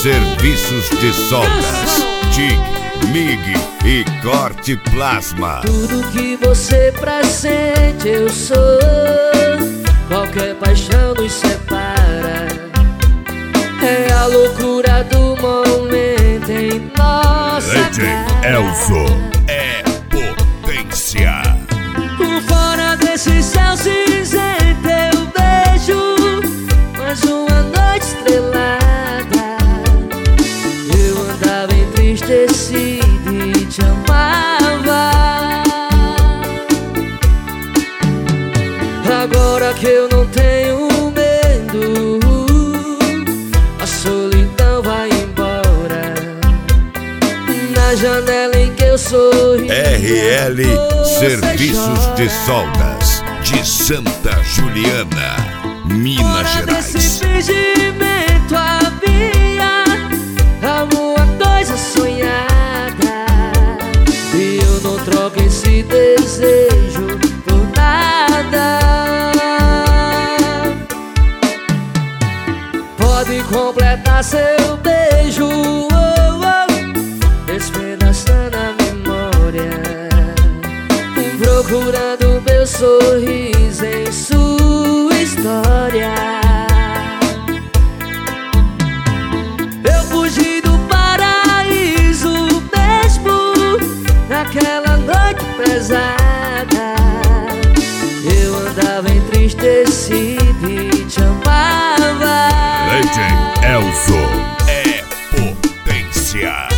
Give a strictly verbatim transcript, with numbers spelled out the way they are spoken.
Serviços de soldas, T I G, M I G e corte plasma. Tudo que você pressente eu sou. Qualquer paixão nos separa. É a loucura do momento em nossa Legend Elzo é potência. Fora desse céu cinzento eu vejo mais uma noite estrelada. Eu andava entristecido e te amava. Agora que eu não tenho medo, a solidão vai embora. Na janela em que eu sorri, R L Serviços de Soldas de Santa Juliana, Minas Gerais. Nesse fingimento havia alguma coisa sonhada, e eu não troco esse desejo por nada. Pode completar seu beijo, oh, oh, despedaçando a memória, procurando meu sorriso em sua história. Eu fugi do paraíso mesmo naquela noite pesada. Eu andava entristecido e te amava. Legend Elzo é potência.